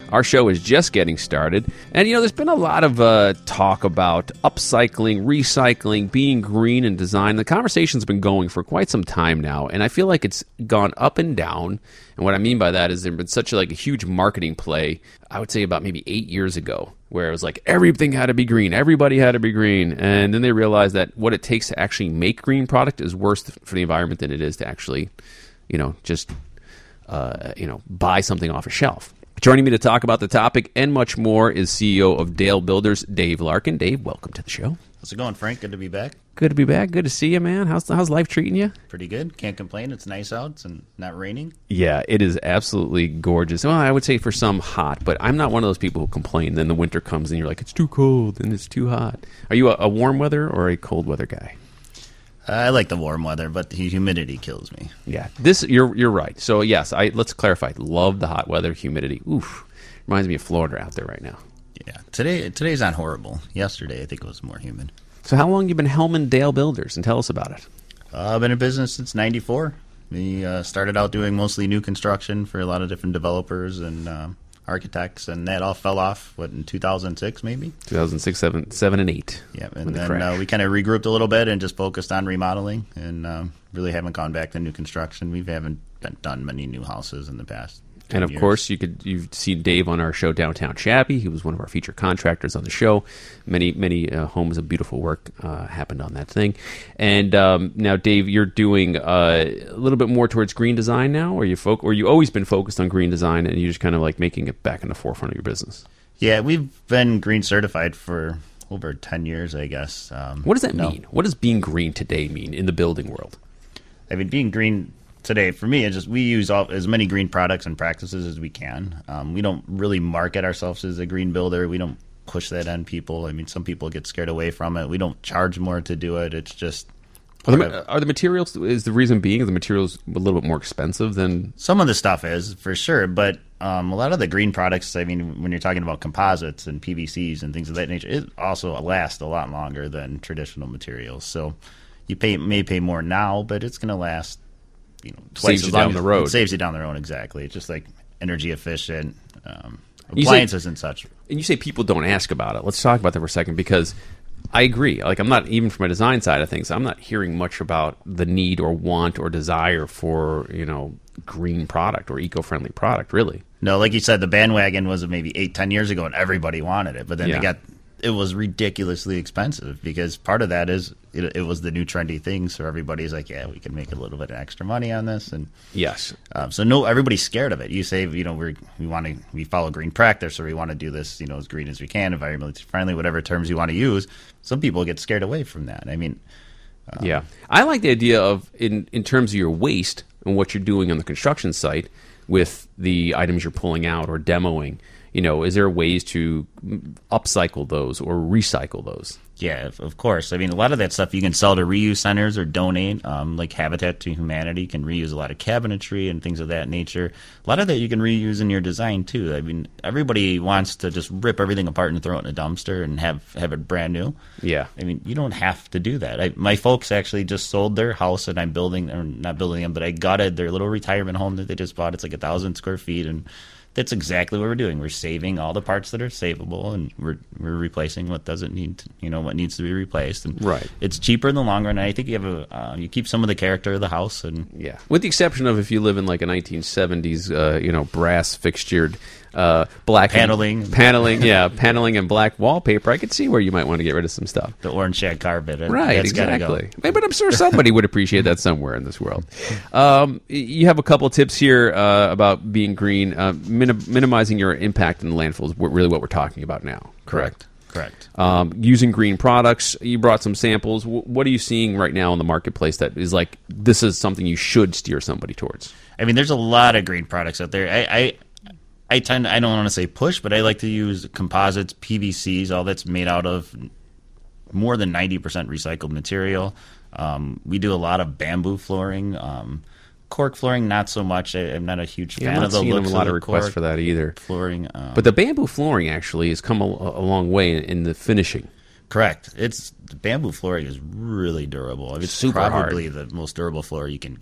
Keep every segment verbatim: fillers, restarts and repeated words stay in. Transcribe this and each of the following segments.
Our show is just getting started. And, you know, there's been a lot of uh, talk about upcycling, recycling, being green in design. The conversation's been going for quite some time now, and I feel like it's gone up and down. And what I mean by that is there's been such a, like a huge marketing play, I would say about maybe eight years ago, where it was like everything had to be green, everybody had to be green. And then they realized that what it takes to actually make green product is worse for the environment than it is to actually, you know, just, uh, you know, buy something off a shelf. Joining me to talk about the topic and much more is C E O of Dale Builders, Dave Larkin. Dave, welcome to the show. How's it going, Frank? Good to be back. Good to be back. Good to see you, man. How's how's life treating you? Pretty good. Can't complain. It's nice out and not raining. Yeah, it is absolutely gorgeous. Well, I would say for some hot, but I'm not one of those people who complain. Then the winter comes and you're like, it's too cold and it's too hot. Are you a, a warm weather or a cold weather guy? I like the warm weather, but the humidity kills me. Yeah, this you're you're right. So yes, I let's clarify. Love the hot weather, humidity. Oof. Reminds me of Florida out there right now. Yeah, today today's not horrible. Yesterday, I think it was more humid. So how long have you been helming Dale Builders? And tell us about it. Uh, I've been in business since ninety-four. We uh, started out doing mostly new construction for a lot of different developers and uh, architects, and that all fell off, what, in two thousand six maybe? two thousand six, seven, seven and eight. Yeah, and then uh, we kind of regrouped a little bit and just focused on remodeling and uh, really haven't gone back to new construction. We haven't been, done many new houses in the past. And of years. course, you could you've seen Dave on our show Downtown Shabby. He was one of our featured contractors on the show. Many many uh, homes of beautiful work uh, happened on that thing. And um, now, Dave, you're doing uh, a little bit more towards green design now, or you fo- or you always been focused on green design, and you just kind of like making it back in the forefront of your business. Yeah, we've been green certified for over ten years, I guess. Um, what does that no. mean? What does being green today mean in the building world? I mean, being green today, for me, it's just we use all, as many green products and practices as we can. Um, we don't really market ourselves as a green builder. We don't push that on people. I mean, some people get scared away from it. We don't charge more to do it. It's just... Are the, are the materials, is the reason being, are the materials a little bit more expensive than... Some of the stuff is, for sure, but um, a lot of the green products, I mean, when you're talking about composites and P V Cs and things of that nature, it also lasts a lot longer than traditional materials. So you pay may pay more now, but it's going to last... You know, twice saves you down the road. It saves you down the road, exactly. It's just like energy efficient um, appliances say, and such. And you say people don't ask about it. Let's talk about that for a second, because I agree. Like, I'm not, even from a design side of things, I'm not hearing much about the need or want or desire for, you know, green product or eco-friendly product, really. No, like you said, the bandwagon was maybe eight, ten years ago, and everybody wanted it. But then yeah. they got it was ridiculously expensive, because part of that is it, it was the new trendy thing. So everybody's like, yeah, we can make a little bit of extra money on this. And yes, um, so no, everybody's scared of it. You say, you know, we we want to we follow green practice, or we want to do this, you know, as green as we can, environmentally friendly, whatever terms you want to use. Some people get scared away from that. I mean, um, yeah, I like the idea of in in terms of your waste and what you're doing on the construction site with the items you're pulling out or demoing. You know, is there ways to upcycle those or recycle those? Yeah, of course. I mean, a lot of that stuff you can sell to reuse centers or donate. Um, like Habitat to Humanity can reuse a lot of cabinetry and things of that nature. A lot of that you can reuse in your design, too. I mean, everybody wants to just rip everything apart and throw it in a dumpster and have, have it brand new. Yeah. I mean, you don't have to do that. I, my folks actually just sold their house, and I'm building, or not building them, but I gutted their little retirement home that they just bought. It's like a thousand square feet, and that's exactly what we're doing. We're saving all the parts that are savable, and we're we're replacing what doesn't need, to, you know, what needs to be replaced. And right, it's cheaper in the long run. And I think you have a uh, you keep some of the character of the house, and yeah, with the exception of if you live in like a nineteen seventies, uh, you know, brass fixtured, uh, black paneling, and, paneling, yeah, paneling and black wallpaper. I could see where you might want to get rid of some stuff. The orange shag carpet, right? That's exactly. Go. But I'm sure somebody would appreciate that somewhere in this world. Um, you have a couple tips here uh, about being green, uh, minim- minimizing your impact in the landfill is really what we're talking about now. Correct. Correct. Um, using green products. You brought some samples. W- what are you seeing right now in the marketplace that is like this is something you should steer somebody towards? I mean, there's a lot of green products out there. I. I I tend, I don't want to say push, but I like to use composites, P V Cs, all that's made out of more than ninety percent recycled material. Um, we do a lot of bamboo flooring. Um, cork flooring, not so much. I, I'm not a huge yeah, fan I'm not of the seeing looks a lot of, of requests for that either. Flooring, um, but the bamboo flooring actually has come a, a long way in, in the finishing. Correct. It's the bamboo flooring is really durable. It's Super probably hard. the most durable floor you can get.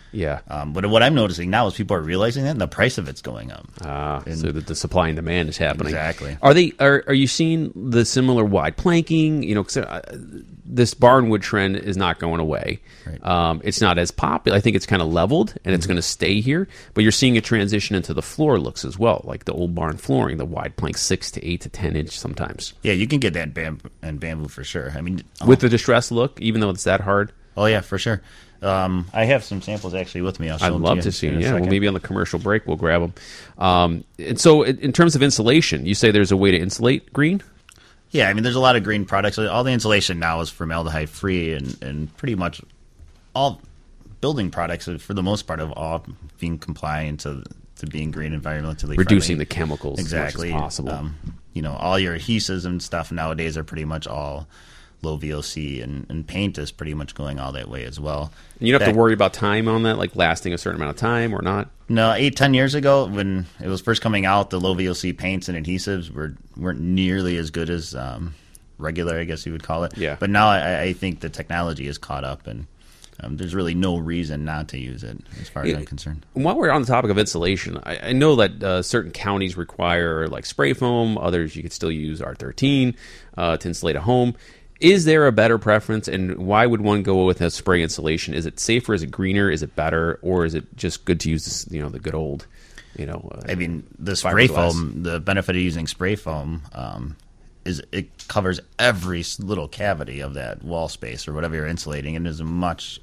Yeah. Um, but what I'm noticing now is people are realizing that, and the price of it's going up. Ah, And- so that the supply and demand is happening. Exactly. Are they? Are Are you seeing the similar wide planking? You know, 'cause, uh, this barnwood trend is not going away. Right. Um, it's not as popular. I think it's kind of leveled, and it's going to stay here. But you're seeing a transition into the floor looks as well, like the old barn flooring, the wide plank, six to eight to ten inch sometimes, Yeah, you can get that in bamboo, in bamboo for sure. I mean, oh, with the distressed look, even though it's that hard. oh yeah, for sure. Um, I have some samples actually with me. I'll show I'd them love you to see in them. a Yeah, well, second. maybe on the commercial break we'll grab them. Um, and so, in in terms of insulation, you say there's a way to insulate green. Yeah, I mean, there's a lot of green products. All the insulation now is formaldehyde free, and, and pretty much all building products, for the most part, of all being compliant to to being green, environmentally Reducing friendly. the chemicals exactly as much as possible. Um, you know, all your adhesives and stuff nowadays are pretty much all low V O C, and, and paint is pretty much going all that way as well. And you don't have Back- to worry about time on that, like lasting a certain amount of time or not. No, eight, ten years ago, when it was first coming out, the low V O C paints and adhesives were weren't nearly as good as um, regular, I guess you would call it. Yeah. But now I, I think the technology is caught up, and um, there's really no reason not to use it, as far as I'm concerned. And while we're on the topic of insulation, I, I know that uh, certain counties require like spray foam. Others you could still use R thirteen uh, to insulate a home. Is there a better preference, and why would one go with a spray insulation? Is it safer? Is it greener? Is it better? Or is it just good to use this, you know, the good old, you know? Uh, I mean, the spray fiberglass? foam, the benefit of using spray foam um, is it covers every s- little cavity of that wall space or whatever you're insulating, and is a much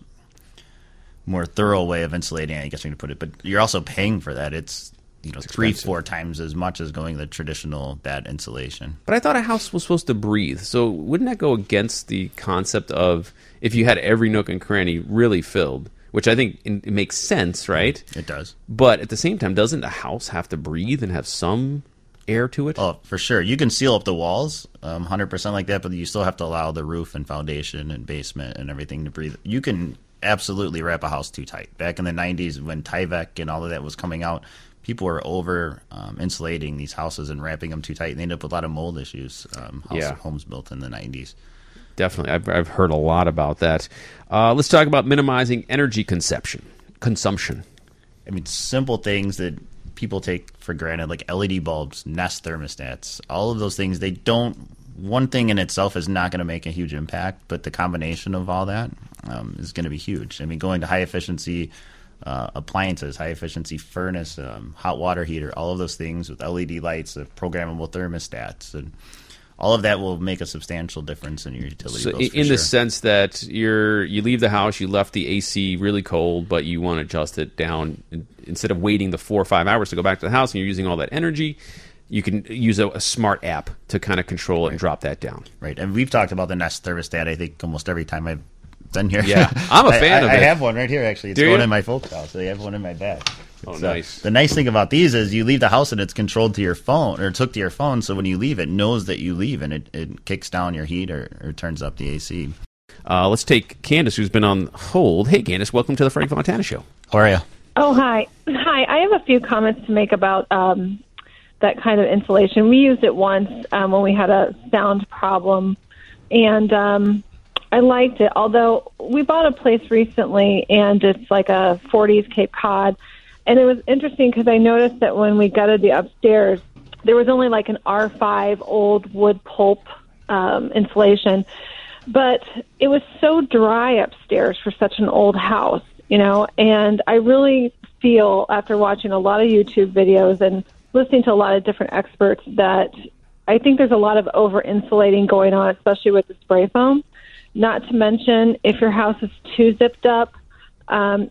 more thorough way of insulating, I guess you could put it. But you're also paying for that. It's you know three, expensive. four times as much as going the traditional bad insulation. But I thought a house was supposed to breathe. So wouldn't that go against the concept of if you had every nook and cranny really filled, which I think in, it makes sense, right? It does. But at the same time, doesn't a house have to breathe and have some air to it? Oh, for sure. You can seal up the walls, um, one hundred percent like that, but you still have to allow the roof and foundation and basement and everything to breathe. You can absolutely wrap a house too tight. Back in the nineties, when Tyvek and all of that was coming out, people were over um, insulating these houses and wrapping them too tight, and they ended up with a lot of mold issues. Um, house, Yeah. Homes built in the nineties. Definitely. I've, I've heard a lot about that. Uh, let's talk about minimizing energy consumption. Consumption. I mean, simple things that people take for granted, like L E D bulbs, Nest thermostats, all of those things, they don't, one thing in itself is not going to make a huge impact, but the combination of all that um, is going to be huge. I mean, going to high efficiency uh, appliances, high efficiency furnace, um, hot water heater, all of those things with L E D lights, the programmable thermostats, and all of that will make a substantial difference in your utility So bills. in for in sure. the sense that you're you leave the house, you left the A C really cold, but you want to adjust it down in- instead of waiting the four or five hours to go back to the house, and you're using all that energy. You can use a, a smart app to kind of control it and drop that down. Right, and we've talked about the Nest thermostat, I think, almost every time I've been here. Yeah, I'm a I- fan I, of I it. have one right here, actually. It's Do going you? in my folks' house. I have one in my bag. Oh, It's, uh, nice. the nice thing about these is you leave the house and it's controlled to your phone, or it's hooked to your phone, so when you leave, it knows that you leave, and it, it kicks down your heat or, or turns up the A C. Uh, let's take Candace, who's been on hold. Hey, Candace, welcome to the Frank Fontana Show. How are you? Oh, hi. Hi. I have a few comments to make about um, that kind of insulation. We used it once um, when we had a sound problem, and um, I liked it. Although we bought a place recently, and it's like a forties Cape Cod, and it was interesting because I noticed that when we gutted the upstairs, there was only like an R five old wood pulp um, insulation, but it was so dry upstairs for such an old house, you know, and I really feel after watching a lot of YouTube videos and listening to a lot of different experts that I think there's a lot of over-insulating going on, especially with the spray foam. Not to mention, if your house is too zipped up, um,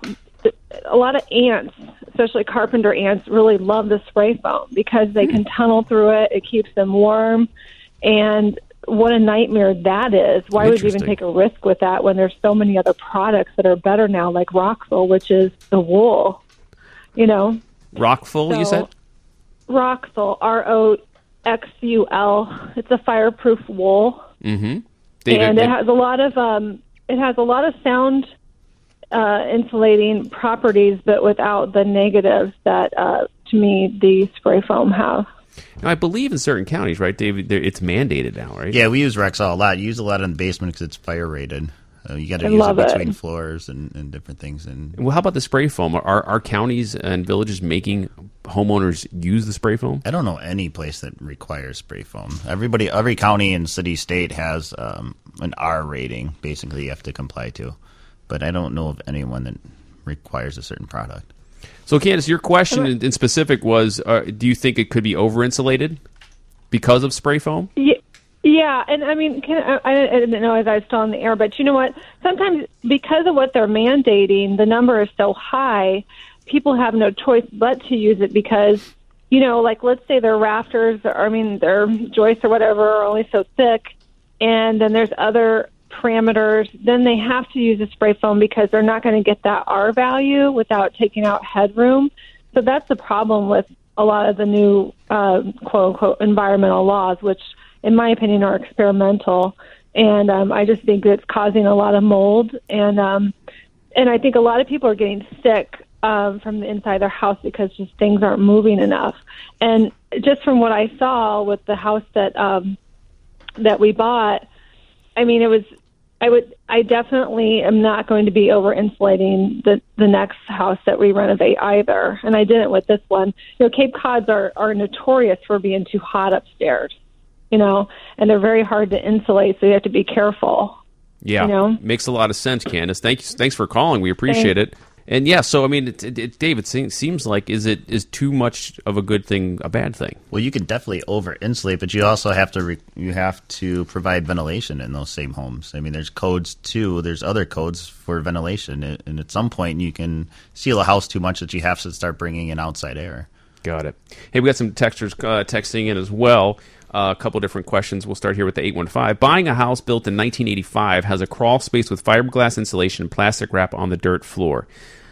a lot of ants, especially carpenter ants, really love the spray foam because they can tunnel through it. It keeps them warm. And what a nightmare that is. Why would you even Interesting. take a risk with that when there's so many other products that are better now, like Rockful, which is the wool, you know? Rockful, you So- said? Roxul, R O X U L. It's a fireproof wool, Mm-hmm. and it has a lot of um, it has a lot of sound uh, insulating properties, but without the negatives that, uh, to me, the spray foam have. Now, I believe in certain counties, right, David, there- it's mandated now, right? Yeah, we use Rexall a lot. You use a lot in the basement because it's fire rated. Uh, you got to I use love it between it. floors and, and different things. And Well, how about the spray foam? Are are counties and villages making homeowners use the spray foam? I don't know any place that requires spray foam. Everybody, every county and city, state has um, an R rating. Basically, you have to comply to. But I don't know of anyone that requires a certain product. So, Candace, your question in, in specific was: uh, do you think it could be over insulated because of spray foam? Yeah, yeah, and I mean, can, I, I didn't know as I was still on the air, but you know what? Sometimes because of what they're mandating, the number is so high, people have no choice but to use it because, you know, like let's say their rafters, or I mean, their joists or whatever are only so thick, and then there's other parameters, then they have to use a spray foam because they're not going to get that R value without taking out headroom. So that's the problem with a lot of the new uh, quote-unquote environmental laws, which in my opinion are experimental. And um, I just think it's causing a lot of mold. And um, and I think a lot of people are getting sick um, from the inside of their house because just things aren't moving enough. And just from what I saw with the house that um, that we bought, I mean, it was, I would, I definitely am not going to be over insulating the, the next house that we renovate either. And I didn't with this one. You know, Cape Cods are, are notorious for being too hot upstairs, you know, and they're very hard to insulate. So you have to be careful. Yeah, you know? Makes a lot of sense, Candace. Thanks, thanks for calling. We appreciate Thanks. it. And yeah, so I mean, it, it, it, Dave, it seems, seems like is it is too much of a good thing a bad thing? Well, you can definitely over insulate, but you also have to re- you have to provide ventilation in those same homes. I mean, there's codes too. There's other codes for ventilation, and at some point, you can seal a house too much that you have to start bringing in outside air. Got it. Hey, we got some texters uh, texting in as well. Uh, a couple different questions. We'll start here with the eight one five. Buying a house built in nineteen eighty-five has a crawl space with fiberglass insulation and plastic wrap on the dirt floor.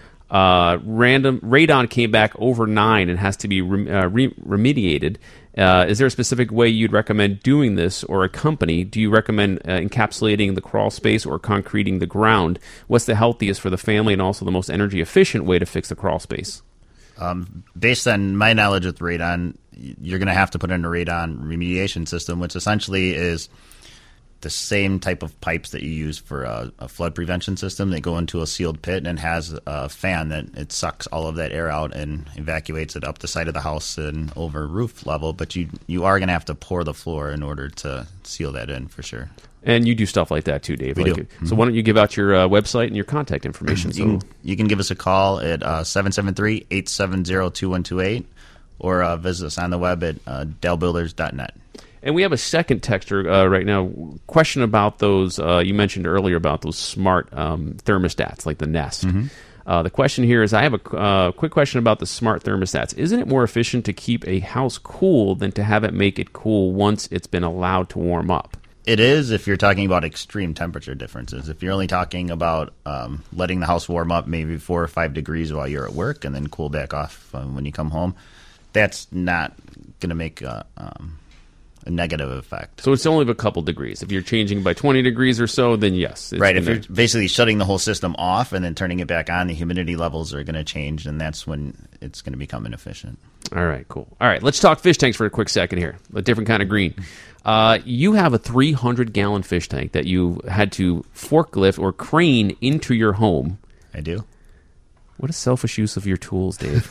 Uh, random radon came back over nine and has to be rem, uh, re- remediated. Uh, is there a specific way you'd recommend doing this, or a company? Do you recommend uh, encapsulating the crawl space or concreting the ground? What's the healthiest for the family and also the most energy efficient way to fix the crawl space? Um, based on my knowledge with radon, you're going to have to put in a radon remediation system, which essentially is the same type of pipes that you use for a, a flood prevention system. They go into a sealed pit and has a fan that it sucks all of that air out and evacuates it up the side of the house and over roof level. But you you are going to have to pour the floor in order to seal that in for sure. And you do stuff like that too, Dave. We like, do. So why don't you give out your uh, website and your contact information? So You can, you can give us a call at uh, seven seven three, eight seven zero, two one two eight or uh, visit us on the web at uh, dell builders dot net. And we have a second texter uh, right now. Question about those, uh, you mentioned earlier about those smart um, thermostats, like the Nest. Mm-hmm. Uh, the question here is, I have a uh, quick question about the smart thermostats. Isn't it more efficient to keep a house cool than to have it make it cool once it's been allowed to warm up? It is if you're talking about extreme temperature differences. If you're only talking about um, letting the house warm up maybe four or five degrees while you're at work and then cool back off um, when you come home, that's not going to make a, um, a negative effect. So it's only a couple degrees. If you're changing by twenty degrees or so, then yes. It's right. If gonna... you're basically shutting the whole system off and then turning it back on, the humidity levels are going to change, and that's when it's going to become inefficient. All right, cool. All right, let's talk fish tanks for a quick second here. A different kind of green. Uh, you have a three hundred gallon fish tank that you had to forklift or crane into your home. I do. What a selfish use of your tools, Dave.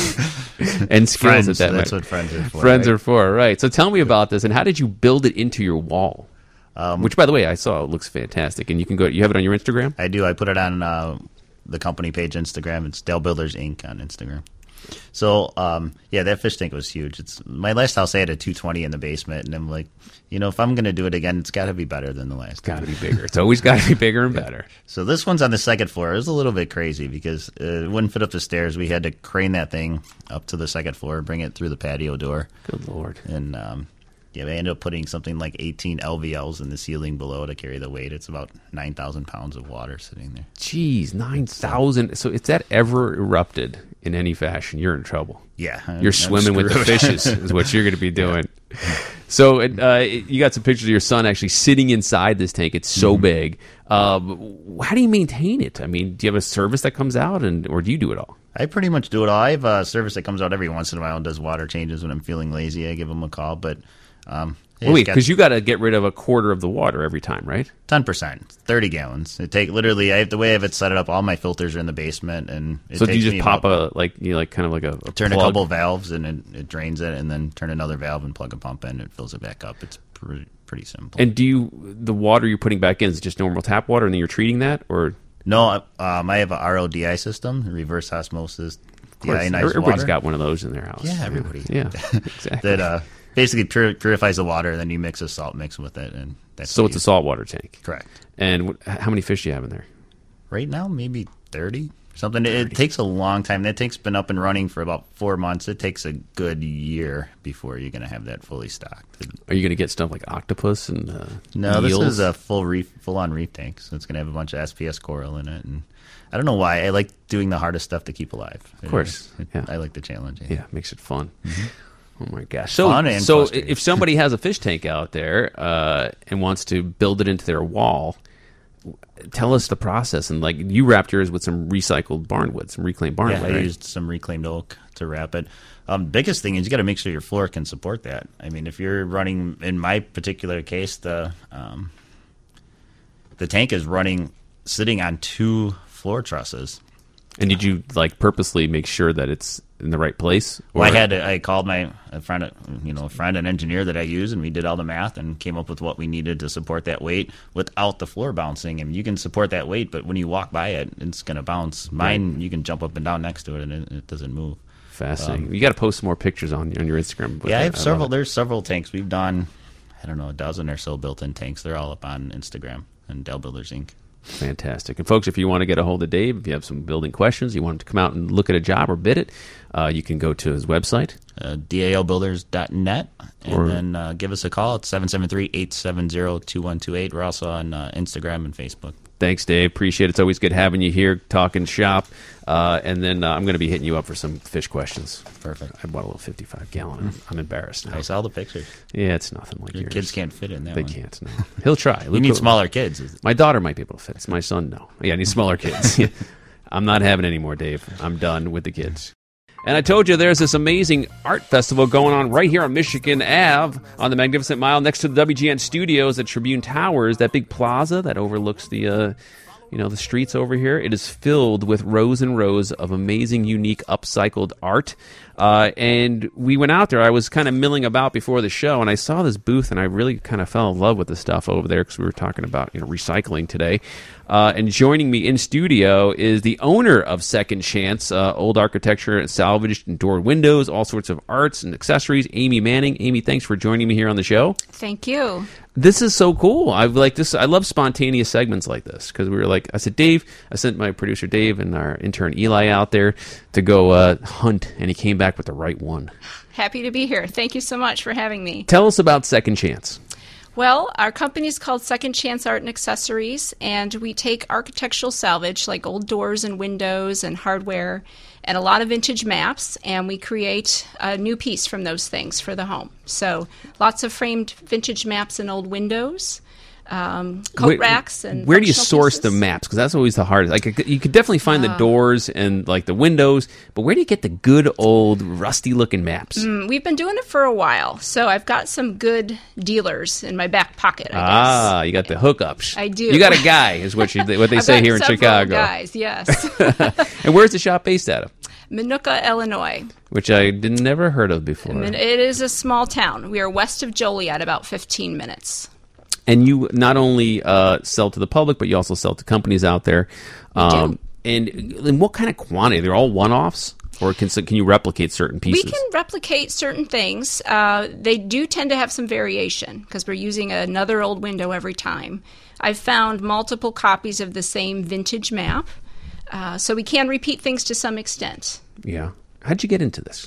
And skills Friends, at that. that's way. what friends are for. Friends right? are for, right. So tell me about this, and how did you build it into your wall? Um, Which, by the way, I saw it looks fantastic, and you can go. You have it on your Instagram? I do. I put it on uh, the company page Instagram. It's Dell Builders Incorporated on Instagram. So, um, yeah, that fish tank was huge. It's my last house. I had a two twenty in the basement, and I'm like, you know, if I'm going to do it again, it's got to be better than the last. Got to be bigger. It's always got to be bigger and better. So this one's on the second floor. It was a little bit crazy because uh, it wouldn't fit up the stairs. We had to crane that thing up to the second floor, bring it through the patio door. Good Lord. And um, yeah, we ended up putting something like eighteen L V Ls in the ceiling below to carry the weight. It's about nine thousand pounds of water sitting there. Jeez, nine thousand. So if that ever erupted in any fashion, you're in trouble. Yeah. You're I'm swimming with the screwed. fishes is what you're going to be doing. Yeah. So uh, you got some pictures of your son actually sitting inside this tank. It's so mm-hmm. big. Um, how do you maintain it? I mean, do you have a service that comes out, and or do you do it all? I pretty much do it all. I have a service that comes out every once in a while and does water changes when I'm feeling lazy. I give them a call, but um, well, wait, because you got to get rid of a quarter of the water every time, right? ten percent, thirty gallons. It take literally. I have the way I have it set it up. All my filters are in the basement, and it so do takes you me just pop about, a like you like kind of like a, a turn plug? a couple valves and it, it drains it, and then turn another valve and plug a pump in. It fills it back up. It's pretty pretty simple. And do you the water you're putting back in is it just normal tap water, and then you're treating that, or no? Um, I have a R O D I system, reverse osmosis. of course, deionized everybody's water. got one of those in their house. Yeah, everybody. Yeah, exactly. that uh, basically pur- purifies the water, and then you mix a salt mix with it, and that's So what it's a you- saltwater tank. correct. And wh- how many fish do you have in there? Right now, maybe thirty something. It, it takes a long time. That tank's been up and running for about four months. It takes a good year before you're going to have that fully stocked. Are you going to get stuff like octopus and uh, No, this eels? is a full reef, full on reef tank, so it's going to have a bunch of S P S coral in it, and I don't know why. I like doing the hardest stuff to keep alive. Of course, It- yeah. I like the challenge. Yeah, it makes it fun. Oh my gosh! So, Fun and so frustrating. if somebody has a fish tank out there uh, and wants to build it into their wall, tell us the process. And like you wrapped yours with some recycled barnwood, some reclaimed Yeah, barnwood. I right? used some reclaimed oak to wrap it. Um, biggest thing is you got to make sure your floor can support that. I mean, if you're running, in my particular case, the um, the tank is running sitting on two floor trusses. And did you like purposely make sure that it's in the right place? Or Well, I had to, I called my a friend, you know, a friend, an engineer that I use, and we did all the math and came up with what we needed to support that weight without the floor bouncing. And you can support that weight, but when you walk by it, it's going to bounce. Mine, you can jump up and down next to it, and it, it doesn't move. fascinating. you got to post some more pictures on on your Instagram. with Yeah, I it. have love several. it. There's several tanks we've done. I don't know, a dozen or so built-in tanks. They're all up on Instagram and Dell Builders Incorporated. Fantastic. And folks, if you want to get a hold of Dave, if you have some building questions, you want him to come out and look at a job or bid it, uh, you can go to his website. Uh, D A L builders dot net, and Or- then uh, give us a call at seven seven three, eight seven zero, two one two eight. We're also on uh, Instagram and Facebook. Thanks, Dave. Appreciate it. It's always good having you here talking shop. Uh, and then uh, I'm going to be hitting you up for some fish questions. Perfect. I bought a little fifty-five gallon. I'm, I'm embarrassed now. I saw the pictures. Yeah, it's nothing like Your yours. kids can't fit in that They one. can't. No. He'll try. You Luke need will- smaller kids. My daughter might be able to fit. It's my son, no. Yeah, I need smaller kids. I'm not having any more, Dave. I'm done with the kids. And I told you there's this amazing art festival going on right here on Michigan Avenue on the Magnificent Mile next to the W G N Studios at Tribune Towers, that big plaza that overlooks the, uh, you know, the streets over here. It is filled with rows and rows of amazing, unique, upcycled art. Uh, and we went out there. I was kind of milling about before the show, and I saw this booth, and I really kind of fell in love with the stuff over there because we were talking about, you know, recycling today. Uh, and joining me in studio is the owner of Second Chance, uh, old architecture, salvaged and door windows, all sorts of arts and accessories. Amy Manning. Amy, thanks for joining me here on the show. Thank you. This is so cool. I like this. I love spontaneous segments like this because we were like, I said, Dave, I sent my producer Dave and our intern Eli out there to go uh, hunt, and he came back with the right one. Happy to be here. Thank you so much for having me. Tell us about Second Chance. Well, our company is called Second Chance Art and Accessories, and we take architectural salvage like old doors and windows and hardware and a lot of vintage maps, and we create a new piece from those things for the home. So lots of framed vintage maps and old windows, um, coat Where- racks, and where do you functional source the pieces. maps? Because that's always the hardest. Like you could definitely find the doors and like the windows, but where do you get the good old rusty looking maps? Mm, We've been doing it for a while, so I've got some good dealers in my back pocket, I guess. Ah, you got the hookups. I do. You got a guy, is what you what they I've say got here in several Chicago. guys, yes. And where's the shop based out of? Minooka, Illinois. Which I did never heard of before. And it is a small town. We are west of Joliet, about fifteen minutes. And you not only uh, sell to the public, but you also sell to companies out there. Um, and, and what kind of quantity? They're all one-offs, or can can you replicate certain pieces? We can replicate certain things. Uh, they do tend to have some variation because we're using another old window every time. I've found multiple copies of the same vintage map, uh, so we can repeat things to some extent. Yeah. How'd you get into this?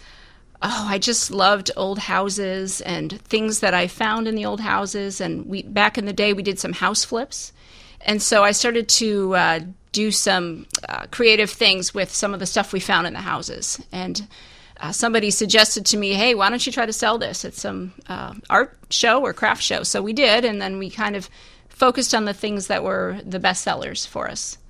Oh, I just loved old houses and things that I found in the old houses. And we back in the day, we did some house flips. And so I started to uh, do some uh, creative things with some of the stuff we found in the houses. And uh, somebody suggested to me, hey, why don't you try to sell this at some uh, art show or craft show? So we did, and then we kind of focused on the things that were the best sellers for us.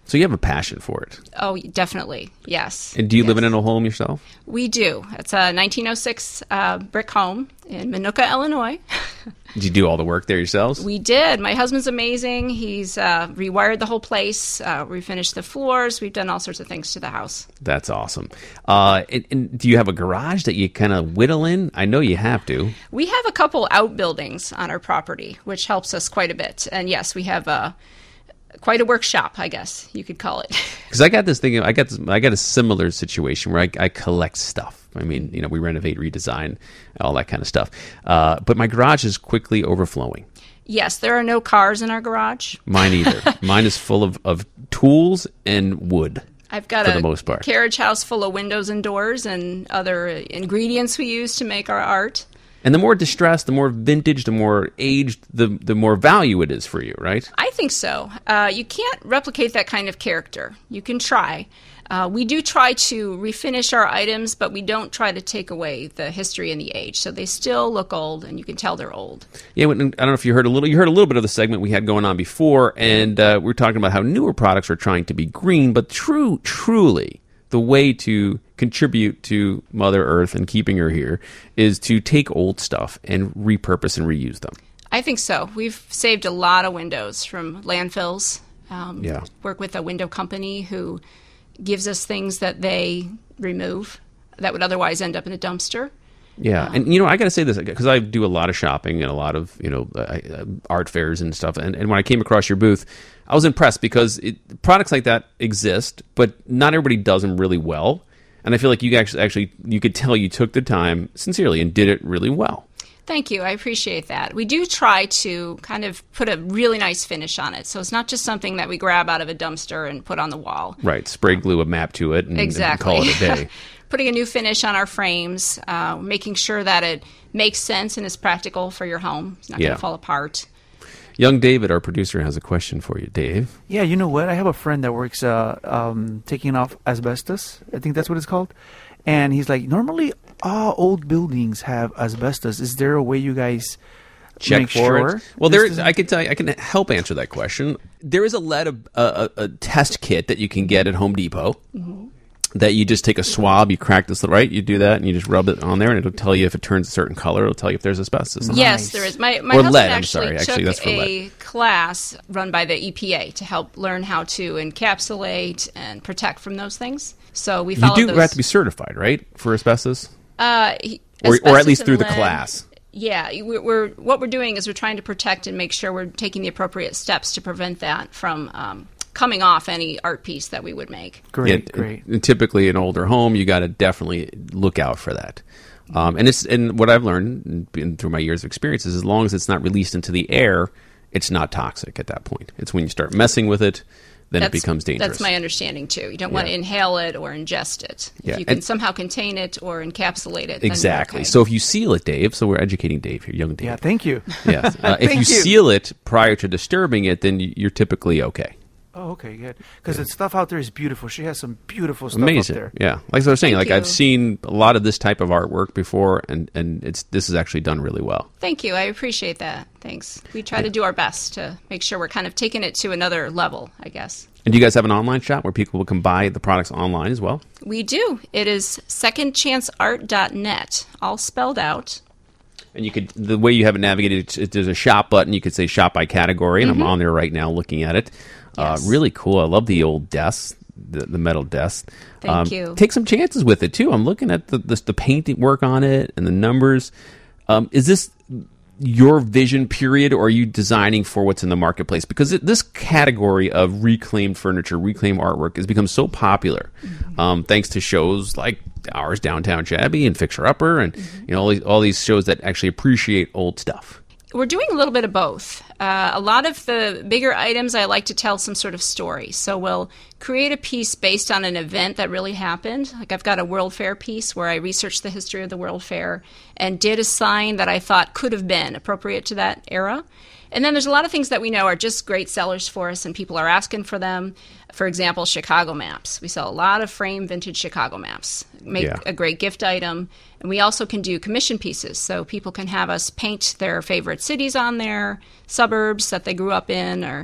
So you have a passion for it. Oh, definitely. Yes. And do you yes. live in a home yourself? We do. It's a nineteen oh six uh, brick home in Minooka, Illinois. Did you do all the work there yourselves? We did. My husband's amazing. He's uh, rewired the whole place. Uh, we finished the floors. We've done all sorts of things to the house. That's awesome. Uh, and, and do you have a garage that you kind of whittle in? I know you have to. We have a couple outbuildings on our property, which helps us quite a bit. And yes, we have a quite a workshop, I guess you could call it. Because I got this thing. I got this, I got a similar situation where I, I collect stuff. I mean, you know, we renovate, redesign, all that kind of stuff. Uh, but my garage is quickly overflowing. Yes, there are no cars in our garage. Mine either. Mine is full of, of tools and wood. I've got for a the most part. carriage house full of windows and doors and other ingredients we use to make our art. And the more distressed, the more vintage, the more aged, the the more value it is for you, right? I think so. Uh, you can't replicate that kind of character. You can try. Uh, we do try to refinish our items, but we don't try to take away the history and the age. So they still look old, and you can tell they're old. Yeah, I don't know if you heard a little. You heard a little bit of the segment we had going on before, and uh, we were talking about how newer products are trying to be green, but true, truly, the way to contribute to Mother Earth and keeping her here is to take old stuff and repurpose and reuse them. I think so. We've saved a lot of windows from landfills. Um, Yeah. Work with a window company who gives us things that they remove that would otherwise end up in a dumpster. Yeah, and you know, I got to say this because I do a lot of shopping and a lot of you know uh, art fairs and stuff. And, and when I came across your booth, I was impressed because it, products like that exist, but not everybody does them really well. And I feel like you actually, actually, you could tell you took the time sincerely and did it really well. Thank you. I appreciate that. We do try to kind of put a really nice finish on it. So it's not just something that we grab out of a dumpster and put on the wall. Right. Spray glue a map to it and, Exactly. and call it a day. Putting a new finish on our frames, uh, making sure that it makes sense and is practical for your home. It's not Yeah. going to fall apart. Young David, our producer, has a question for you. Dave? Yeah, you know what? I have a friend that works uh, um, taking off asbestos. I think that's what it's called. And he's like, normally all old buildings have asbestos. Is there a way you guys Check make for sure? it. Well, this there. doesn't- I can tell you, I can help answer that question. There is a lead a, a, a test kit that you can get at Home Depot. Mm-hmm. That you just take a swab, you crack this, right? You do that, and you just rub it on there, and it'll tell you if it turns a certain color. It'll tell you if there's asbestos. in it. Yes, Nice. there is. My, my Or husband lead, I'm actually sorry. took Actually, that's for a lead. class run by the E P A to help learn how to encapsulate and protect from those things. So we You follow do those. have to be certified, right, for asbestos, uh, he- or, or at asbestos least and through the lead. class. Yeah, we're, we're what we're doing is we're trying to protect and make sure we're taking the appropriate steps to prevent that from um, coming off any art piece that we would make. Great, And- great. And typically, an older home, you got to definitely look out for that. Um, and it's and what I've learned in, through my years of experience is as long as it's not released into the air, it's not toxic at that point. It's when you start messing with it, then it becomes dangerous. That's my understanding too. You don't want to Yeah. inhale it or ingest it. If Yeah, you can and- somehow contain it or encapsulate it, then you're Exactly. okay. So if you seal it, Dave, so we're educating Dave here, young Dave. Yeah, thank you. Yes. Uh, if Thank you, you. seal it prior to disturbing it, then you're typically okay. Oh, okay, good. Because the stuff out there is beautiful. She has some beautiful stuff Amazing. up there. Yeah. Like I was saying, Thank like I've you. seen a lot of this type of artwork before, and, and it's this is actually done really well. Thank you. I appreciate that. Thanks. We try to do our best to make sure we're kind of taking it to another level, I guess. And do you guys have an online shop where people can buy the products online as well? We do. It is second chance art dot net, all spelled out. And you could the way you have it navigated, it's, it, there's a shop button. You could say shop by category, and I'm on there right now looking at it. Yes. Uh, really cool. I love the old desks, the, the metal desks. Thank you. Take some chances with it too. I'm looking at the the, the painting work on it and the numbers. Um, is this your vision period, or are you designing for what's in the marketplace? Because it, this category of reclaimed furniture, reclaimed artwork has become so popular, Mm-hmm. um, thanks to shows like ours, Downtown Shabby and Fixer Upper, and you know all these, all these shows that actually appreciate old stuff. We're doing a little bit of both. Uh, a lot of the bigger items, I like to tell some sort of story. So we'll create a piece based on an event that really happened. Like I've got a World Fair piece where I researched the history of the World Fair and did a sign that I thought could have been appropriate to that era. And then there's a lot of things that we know are just great sellers for us and people are asking for them. For example, Chicago maps. We sell a lot of frame vintage Chicago maps. Make Yeah. a great gift item. And we also can do commission pieces. So people can have us paint their favorite cities on there, suburbs that they grew up in, or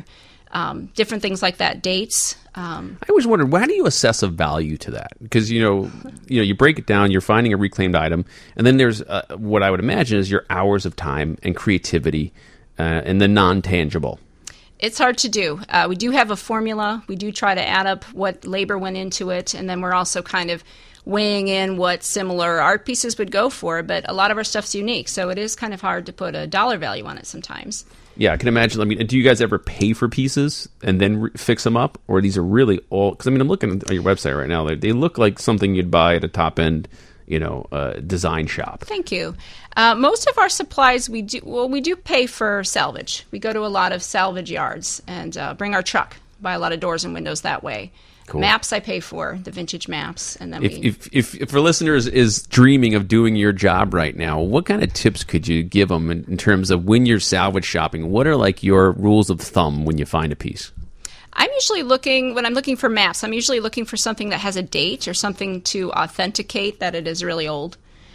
um, different things like that, dates. Um, I always wondered, how do you assess a value to that? Because you know, you know, you break it down. You're finding a reclaimed item, and then there's uh, what I would imagine is your hours of time and creativity, uh, and the non-tangible. It's hard to do. Uh, we do have a formula. We do try to add up what labor went into it, and then we're also kind of weighing in what similar art pieces would go for. But a lot of our stuff's unique, so it is kind of hard to put a dollar value on it sometimes. Yeah, I can imagine. I mean, do you guys ever pay for pieces and then re- fix them up, or these are really all? Because I mean, I'm looking on your website right now. They, they look like something you'd buy at a top end, you know, uh, design shop. Thank you. Uh, most of our supplies we do well. We do pay for salvage. We go to a lot of salvage yards and uh, bring our truck. Buy a lot of doors and windows that way. Cool. Maps I pay for, the vintage maps, and then if, we. If, if if our listeners is dreaming of doing your job right now, what kind of tips could you give them in, in terms of when you're salvage shopping? What are like your rules of thumb when you find a piece? I'm usually looking, when I'm looking for maps, I'm usually looking for something that has a date or something to authenticate that it is really old.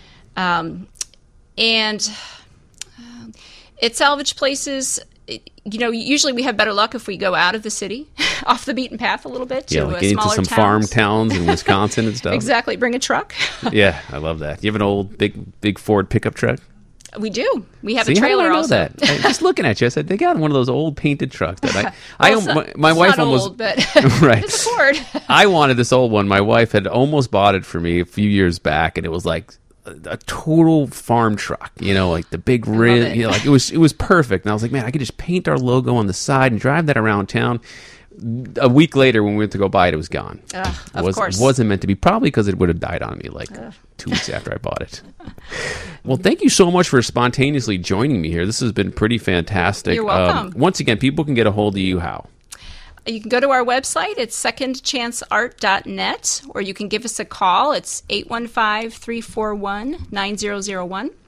Um, and uh, at salvage places, it, you know, usually we have better luck if we go out of the city, off the beaten path a little bit to yeah, like uh, get into smaller some towns. farm towns in Wisconsin and stuff. Exactly, bring a truck. Yeah, I love that. You have an old big big Ford pickup truck? We do. We have See, a trailer how did I know also. that? I, just looking at you, I said they got one of those old painted trucks that I, Well, I it's not- my, my it's wife not almost old, but right. it's a Ford. I wanted this old one. My wife had almost bought it for me a few years back, and it was like a, a total farm truck. You know, like the big rim. it. You know, like it was it was perfect. And I was like, man, I could just paint our logo on the side and drive that around town. A week later, when we went to go buy it, it was gone. Ugh, it of was, course. wasn't meant to be. Probably because it would have died on me like two weeks after I bought it. Well, thank you so much for spontaneously joining me here. This has been pretty fantastic. You're welcome. Um, once again, people can get a hold of you how? You can go to our website. It's second chance art dot net, or you can give us a call. It's eight one five, three four one, nine zero zero one.